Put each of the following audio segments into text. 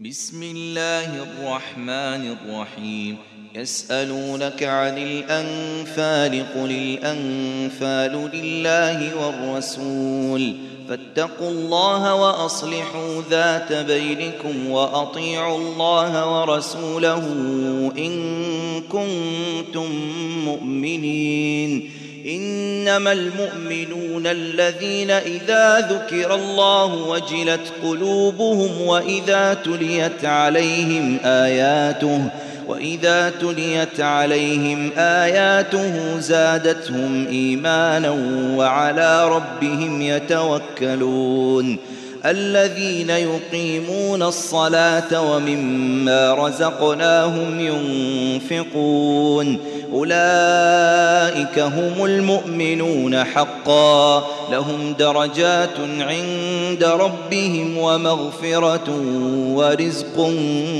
بسم الله الرحمن الرحيم. يسألونك عن الأنفال قل الأنفال لله والرسول فاتقوا الله وأصلحوا ذات بينكم وأطيعوا الله ورسوله إن كنتم مؤمنين. إنما المؤمنون الذين إذا ذكر الله وجلت قلوبهم وإذا تليت عليهم آياته زادتهم إيمانا وعلى ربهم يتوكلون. الذين يقيمون الصلاة ومما رزقناهم ينفقون أولئك هم المؤمنون حقا لهم درجات عند ربهم ومغفرة ورزق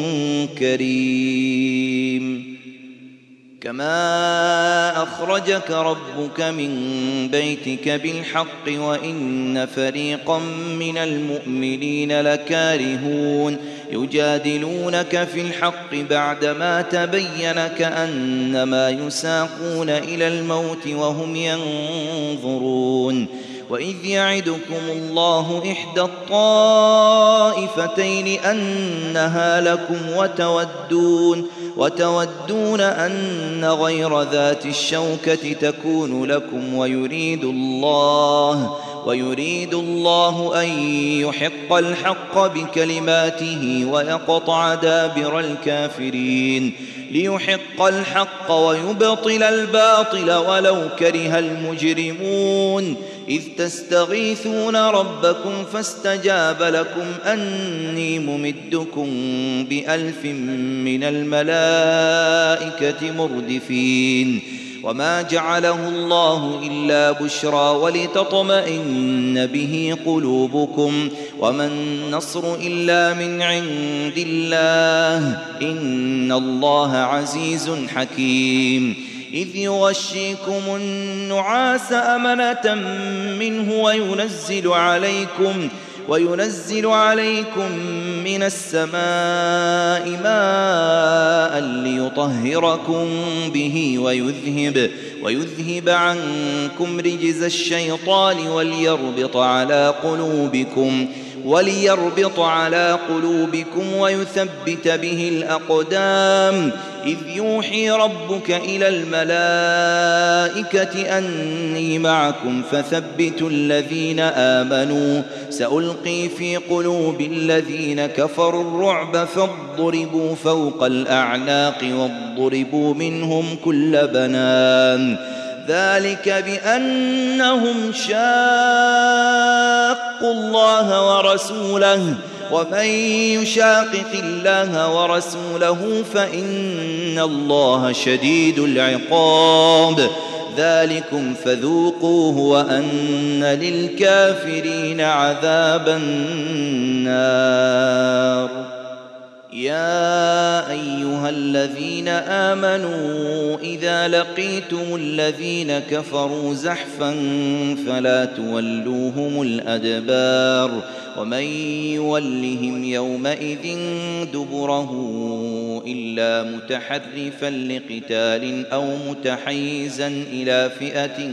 كريم. كما أخرجك ربك من بيتك بالحق وإن فريقا من المؤمنين لكارهون يجادلونك في الحق بعدما تبين كأنما يساقون إلى الموت وهم ينظرون. وإذ يعدكم الله إحدى الطائفتين أنها لكم وتودون أن غير ذات الشوكة تكون لكم ويريد الله أن يحق الحق بكلماته ويقطع دابر الكافرين ليحق الحق ويبطل الباطل ولو كره المجرمون. إذ تستغيثون ربكم فاستجاب لكم أني ممدكم ب1000 من الملائكة مردفين. وما جعله الله إلا بشرى ولتطمئن به قلوبكم وما النصر إلا من عند الله إن الله عزيز حكيم. إذ يغشيكم النعاس أمنة منه وينزل عليكم من السماء ماء ليطهركم به ويذهب عنكم رجز الشيطان وليربط على قلوبكم ويثبت به الأقدام. إذ يوحي ربك إلى الملائكة أني معكم فثبتوا الذين آمنوا سألقي في قلوب الذين كفروا الرعب فاضربوا فوق الأعناق واضربوا منهم كل بنان. ذلك بأنهم شاقوا الله ورسوله ومن يشاقق الله ورسوله فإن الله شديد العقاب. ذلكم فذوقوه وأن للكافرين عذاب النار. يا أيها الذين آمنوا إذا لقيتم الذين كفروا زحفا فلا تولوهم الأدبار ومن يولهم يومئذ دبره إلا متحرفا لقتال أو متحيزا إلى فئة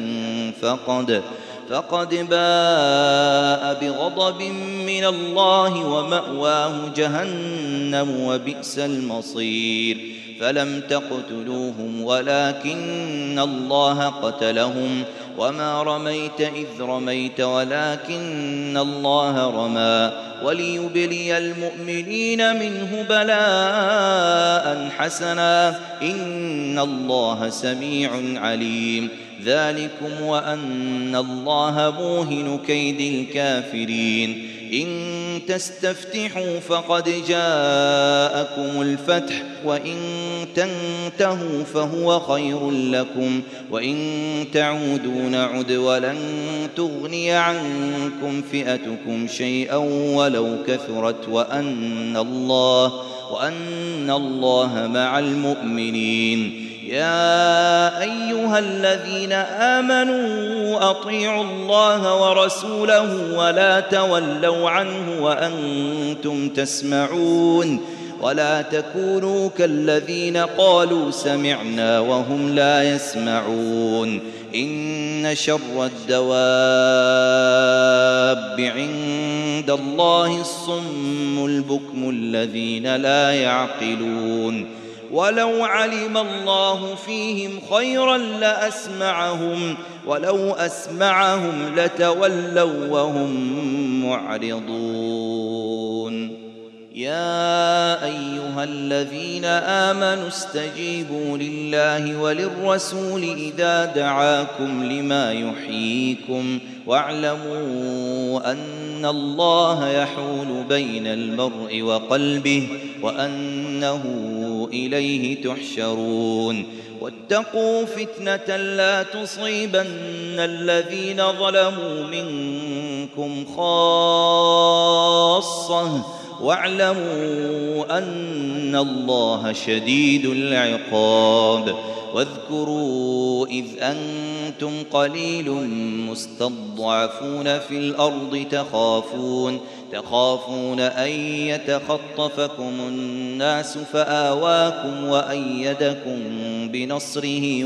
فقد باء بغضب من الله ومأواه جهنم وبئس المصير. فلم تقتلوهم ولكن الله قتلهم وما رميت إذ رميت ولكن الله رمى وليبلي المؤمنين منه بلاء حسنا إن الله سميع عليم. ذلكم وأن الله موهن كيد الكافرين. إن تستفتحوا فقد جاءكم الفتح وإن تنتهوا فهو خير لكم وإن تعودوا نعد ولن تغني عنكم فئتكم شيئا ولو كثرت وأن الله مع المؤمنين. يا أيها الذين آمنوا أطيعوا الله ورسوله ولا تولوا عنه وأنتم تسمعون ولا تكونوا كالذين قالوا سمعنا وهم لا يسمعون إن شر الدواب عند الله الصم البكم الذين لا يعقلون ولو علم الله فيهم خيرا لأسمعهم ولو أسمعهم لتولوا وهم معرضون يا أيها الذين آمنوا استجيبوا لله وللرسول إذا دعاكم لما يحييكم واعلموا أن الله يحول بين المرء وقلبه وأنه إليه تحشرون واتقوا فتنة لا تصيبن الذين ظلموا منكم خاصة واعلموا أن الله شديد العقاب واذكروا إذ أنتم قليل مستضعفون في الأرض تخافون أن يتخطفكم الناس فآواكم وأيدكم بنصره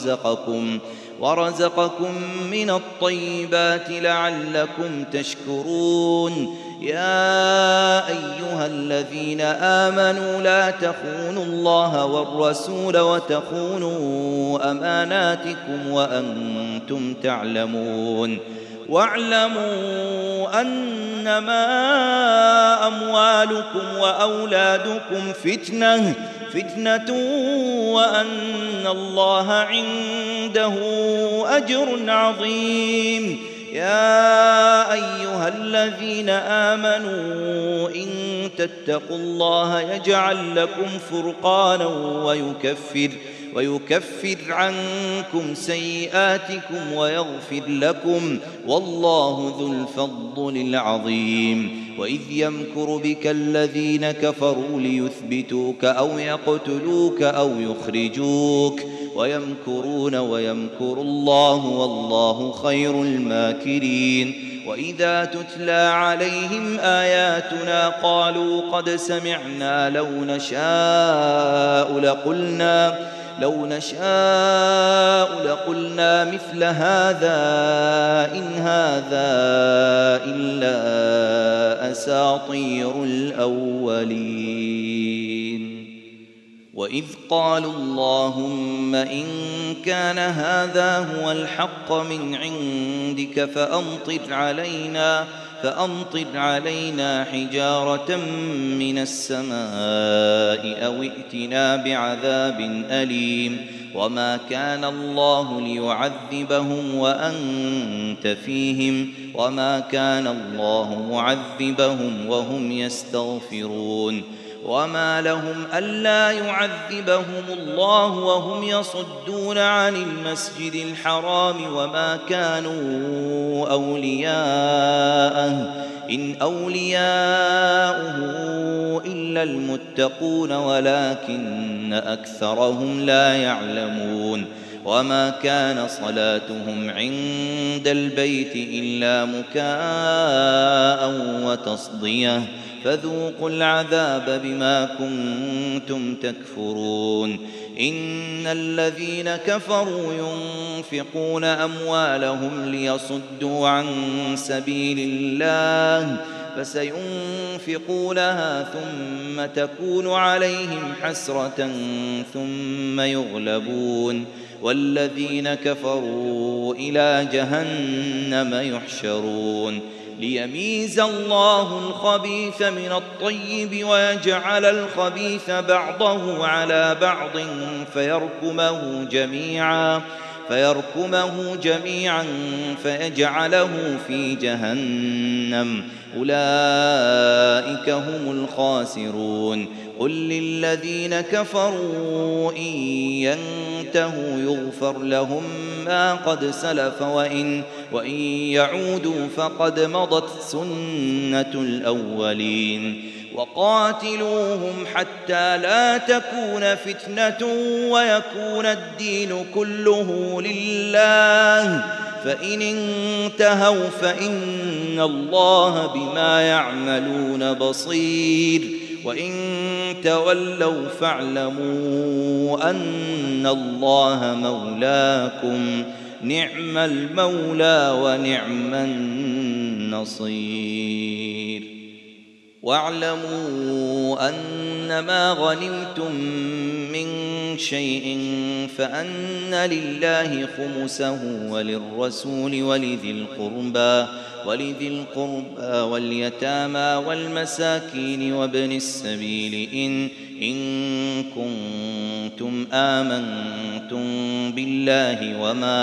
ورزقكم من الطيبات لعلكم تشكرون يا أيها الذين آمنوا لا تخونوا الله والرسول وتخونوا أماناتكم وأنتم تعلمون واعلموا أنما أموالكم وأولادكم فتنة وأن الله عنده أجر عظيم يا أيها الذين آمنوا إن تتقوا الله يجعل لكم فرقانا ويكفر عنكم سيئاتكم ويغفر لكم والله ذو الفضل العظيم وإذ يمكر بك الذين كفروا ليثبتوك أو يقتلوك أو يخرجوك ويمكرون ويمكر الله والله خير الماكرين وإذا تتلى عليهم آياتنا قالوا قد سمعنا لو نشاء لقلنا مثل هذا إن هذا إلا أساطير الأولين وإذ قالوا اللهم إن كان هذا هو الحق من عندك فأمطر علينا حجارة من السماء أو ائتنا بعذاب أليم وما كان الله ليعذبهم وأنت فيهم وما كان الله معذبهم وهم يستغفرون وما لهم ألا يعذبهم الله وهم يصدون عن المسجد الحرام وما كانوا أولياءه إن أولياؤه إلا المتقون ولكن أكثرهم لا يعلمون وما كان صلاتهم عند البيت إلا مكاء وتصدية فذوقوا العذاب بما كنتم تكفرون إن الذين كفروا ينفقون أموالهم ليصدوا عن سبيل الله فسينفقونها ثم تكون عليهم حسرة ثم يغلبون والذين كفروا إلى جهنم يحشرون ليميز الله الخبيث من الطيب ويجعل الخبيث بعضه على بعض فيركمه جميعا فيجعله في جهنم أولئك هم الخاسرون قل للذين كفروا إن ينتهوا يغفر لهم ما قد سلف وإن يعودوا فقد مضت سنة الأولين وقاتلوهم حتى لا تكون فتنة ويكون الدين كله لله فإن انتهوا فإن الله بما يعملون بصير وإن تولوا فاعلموا أن الله مولاكم نعم المولى ونعم النصير واعلموا أنما غنمتم من شيء فأن لله خمسه وللرسول ولذي القربى واليتامى والمساكين وابن السبيل إن كنتم آمنتم بالله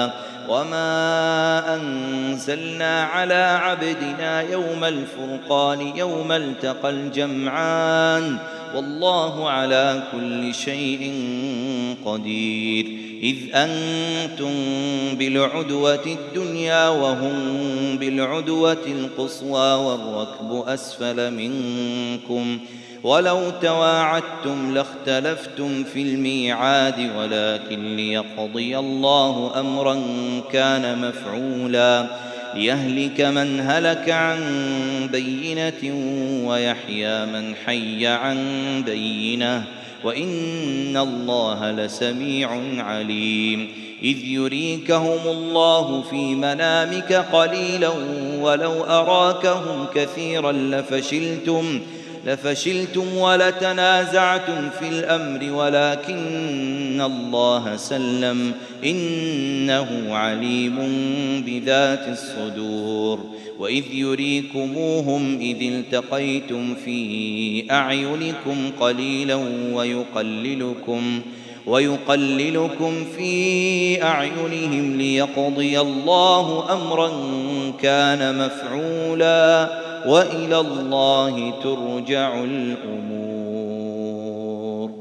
وما أنزلنا على عبدنا يوم الفرقان يوم التقى الجمعان والله على كل شيء قدير إذ أنتم بالعدوة الدنيا وهم بالعدوة القصوى والركب أسفل منكم ولو تواعدتم لاختلفتم في الميعاد ولكن ليقضي الله أمرا كان مفعولا ليهلك من هلك عن بينة ويحيى من حي عن بينة وإن الله لسميع عليم إذ يريكهم الله في منامك قليلا ولو أراكهم كثيرا لفشلتم ولتنازعتم في الأمر ولكن الله سلم إنه عليم بذات الصدور وإذ يريكموهم إذ التقيتم في أعينكم قليلا ويقللكم في أعينهم ليقضي الله أمرا كان مفعولا وإلى الله ترجع الأمور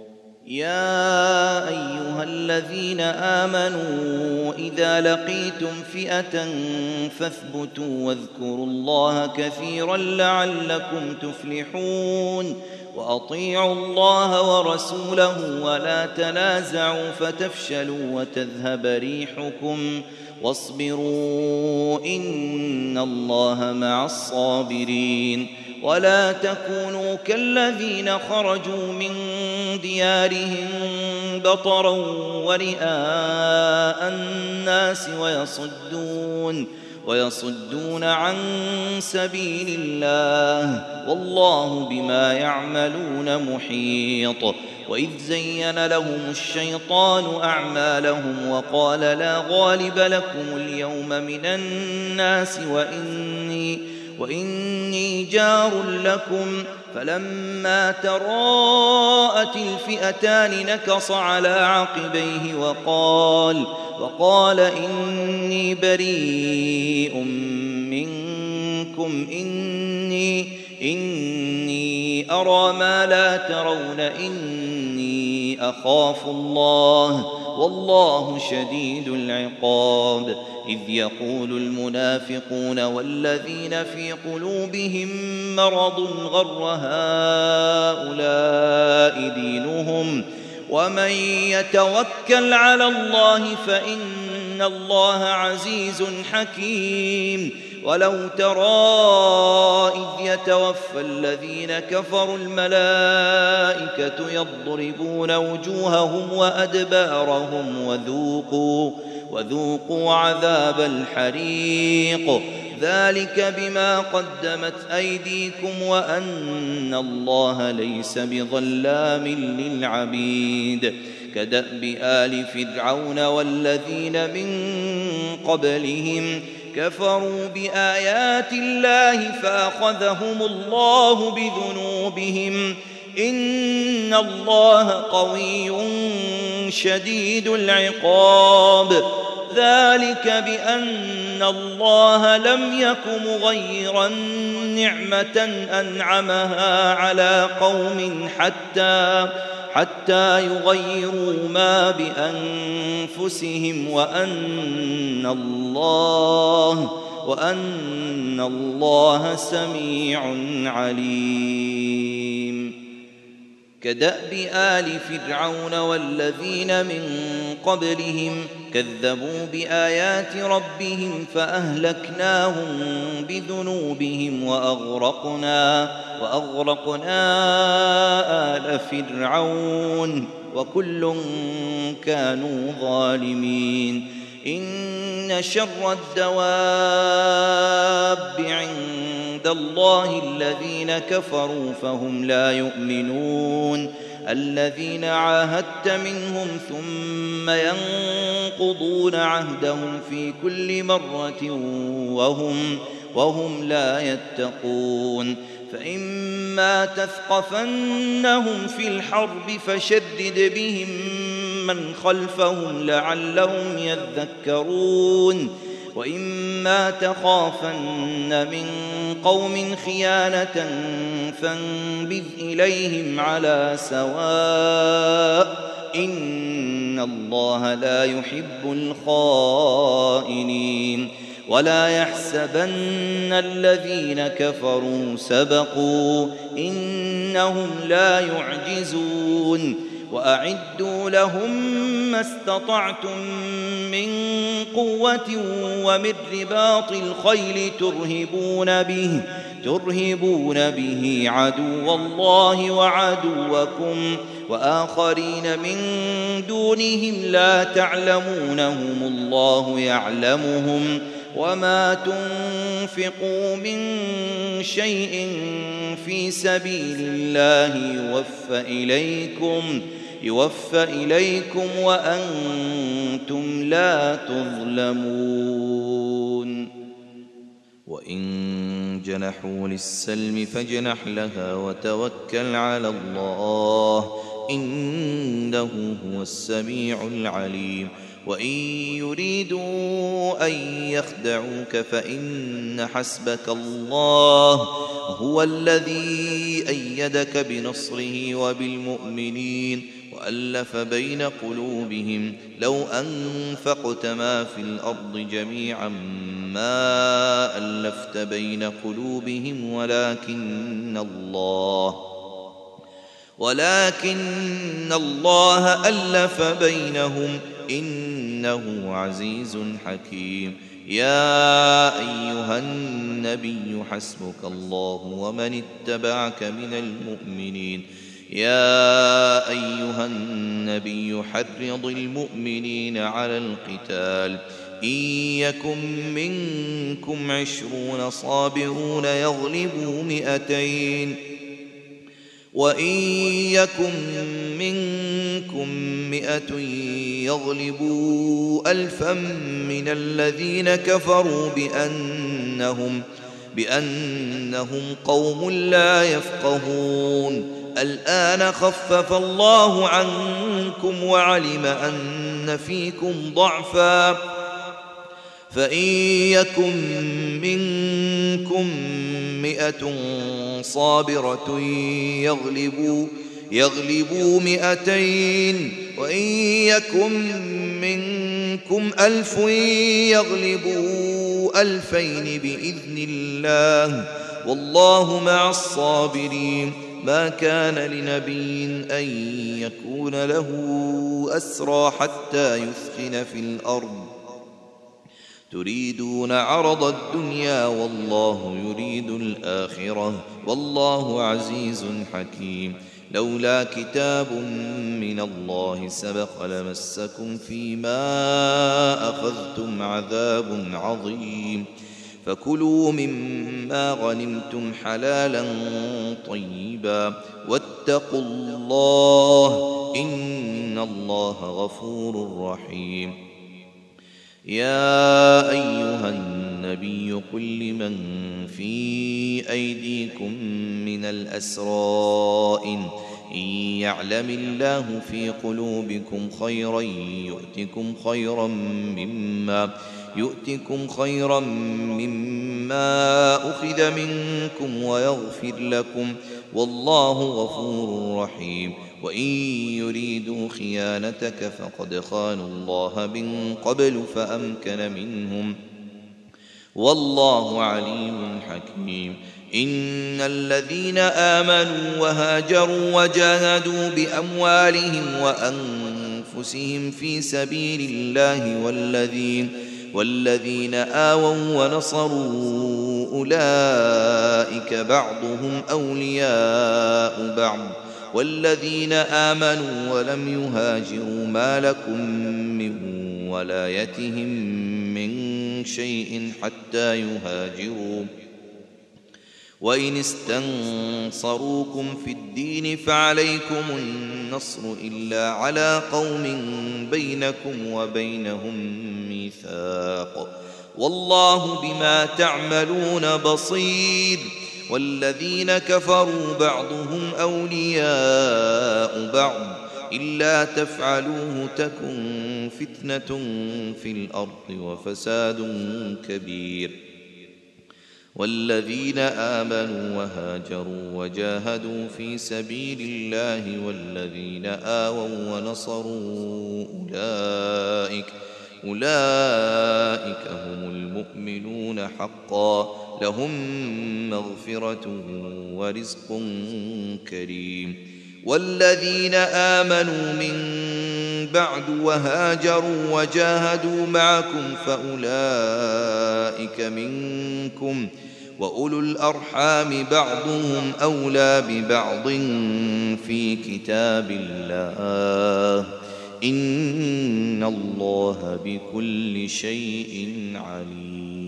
يا أيها الذين آمنوا إذا لقيتم فئة فاثبتوا واذكروا الله كثيرا لعلكم تفلحون وأطيعوا الله ورسوله ولا تنازعوا فتفشلوا وتذهب ريحكم واصبروا إن الله مع الصابرين ولا تكونوا كالذين خرجوا من ديارهم بطرا ورئاء الناس ويصدون عن سبيل الله والله بما يعملون محيط وإذ زين لهم الشيطان أعمالهم وقال لا غالب لكم اليوم من الناس وإني جار لكم فلما تراءت الفئتان نكص على عقبيه وقال إني بريء منكم إني أرى ما لا ترون إني أخاف الله والله شديد العقاب إذ يقول المنافقون والذين في قلوبهم مرض غر هؤلاء دينهم ومن يتوكل على الله فإن الله عزيز حكيم ولو ترى إذ يتوفى الذين كفروا الملائكة يضربون وجوههم وأدبارهم وذوقوا عذاب الحريق ذلك بما قدمت أيديكم وأن الله ليس بظلام للعبيد كدأب آل فرعون والذين من قبلهم كفروا بآيات الله فأخذهم الله بذنوبهم إن الله قوي شديد العقاب ذلك بأن الله لم يك مغيرا نعمة أنعمها على قوم حتى يغيروا ما بأنفسهم وأن الله سميع عليم. كدأب آل فرعون والذين من قبلهم كذبوا بآيات ربهم فأهلكناهم بذنوبهم وأغرقنا آل فرعون وكل كانوا ظالمين. إن شر الدواب عند الله الذين كفروا فهم لا يؤمنون. الذين عاهدت منهم ثم ينقضون عهدهم في كل مرة وهم لا يتقون. فإما تثقفنهم في الحرب فشدد بهم من خلفهم لعلهم يذكرون. وإما تخافن من قوم خيانة فانبذ إليهم على سواء إن الله لا يحب الخائنين. ولا يحسبن الذين كفروا سبقوا إنهم لا يعجزون. وأعدوا لهم ما استطعتم من قوة ومن رباط الخيل ترهبون به عدو الله وعدوكم وآخرين من دونهم لا تعلمونهم الله يعلمهم. وما تنفقوا من شيء في سبيل الله يوفى إليكم وأنتم لا تظلمون. وإن جنحوا للسلم فاجنح لها وتوكل على الله إنه هو السميع العليم. وإن يريدوا أن يخدعوك فإن حسبك الله هو الذي أيدك بنصره وبالمؤمنين وألف بين قلوبهم لو أنفقت ما في الأرض جميعا ما ألفت بين قلوبهم ولكن الله ألف بينهم إنه عزيز حكيم. يا أيها النبي حسبك الله ومن اتبعك من المؤمنين. يا أيها النبي حرض المؤمنين على القتال إن يكن منكم 20 صابرون يغلبوا 200 وإن يكن منكم 100 يغلبوا 1000 من الذين كفروا بأنهم قوم لا يفقهون. الآن خفف الله عنكم وعلم أن فيكم ضعفا فإن يكن منكم 100 صابرة يغلبوا 200 وإن يكن منكم 1000 يغلبوا 2000 بإذن الله والله مع الصابرين. ما كان لنبي أن يكون له أسرى حتى يثخن في الأرض تريدون عرض الدنيا والله يريد الآخرة والله عزيز حكيم. لولا كتاب من الله سبق لمسكم فيما أخذتم عذاب عظيم. فكلوا مما غنمتم حلالا طيبا واتقوا الله إن الله غفور رحيم. يا أيها النبي قل لمن في أيديكم من الأسرى إن يعلم الله في قلوبكم خيرا يؤتكم خيرا مما أخذ منكم ويغفر لكم والله غفور رحيم. وإن يريدوا خيانتك فقد خانوا الله من قبل فأمكن منهم والله عليم حكيم. إن الذين آمنوا وهاجروا وجاهدوا بأموالهم وأنفسهم في سبيل الله والذين آووا ونصروا أولئك بعضهم أولياء بعض والذين آمنوا ولم يهاجروا ما لكم من ولايتهم من شيء حتى يهاجروا وإن استنصروكم في الدين فعليكم النصر إلا على قوم بينكم وبينهم ميثاق والله بما تعملون بصير. والذين كفروا بعضهم أولياء بعض إلا تفعلوه تكن فتنة في الأرض وفساد كبير. والذين آمنوا وهاجروا وجاهدوا في سبيل الله والذين آووا ونصروا أولئك هم المؤمنون حقا لهم مغفرة ورزق كريم. والذين آمنوا من بعد وهاجروا وجاهدوا معكم فأولئك منكم وأولو الأرحام بعضهم أولى ببعض في كتاب الله إن الله بكل شيء عليم.